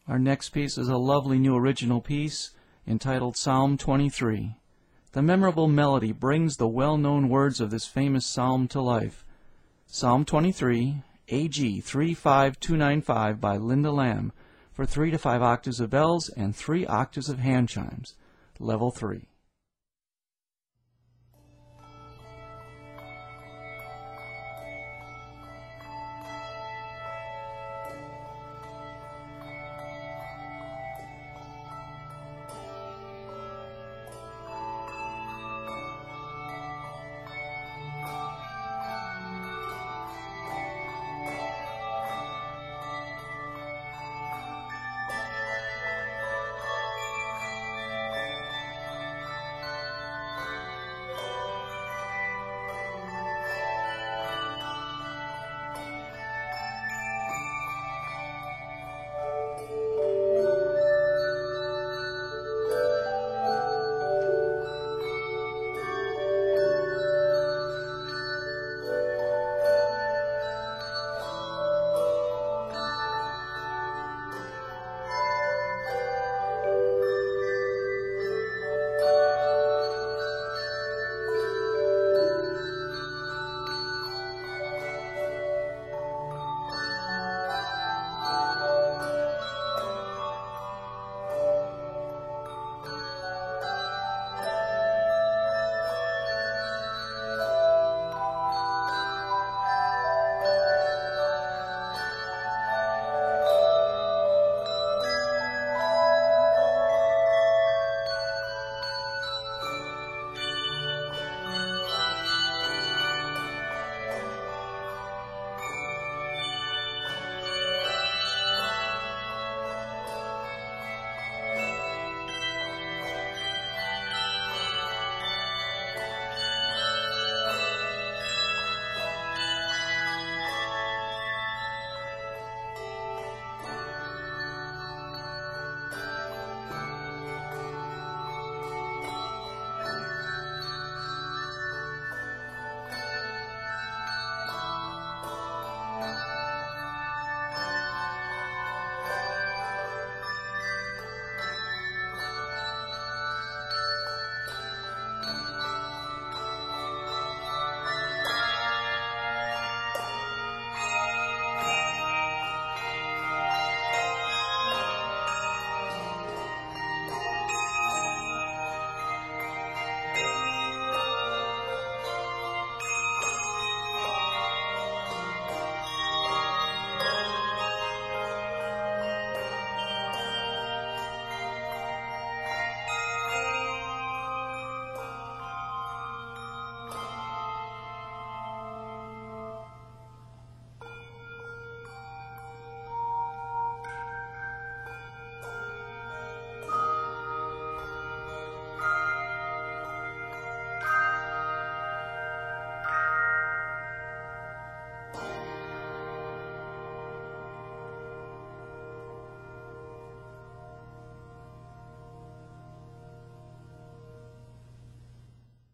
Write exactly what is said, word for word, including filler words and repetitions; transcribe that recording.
Our next piece is a lovely new original piece entitled Psalm twenty-three. The memorable melody brings the well-known words of this famous psalm to life. Psalm twenty-three, A G three five two nine five by Linda Lamb, for three to five octaves of bells and three octaves of hand chimes, level three.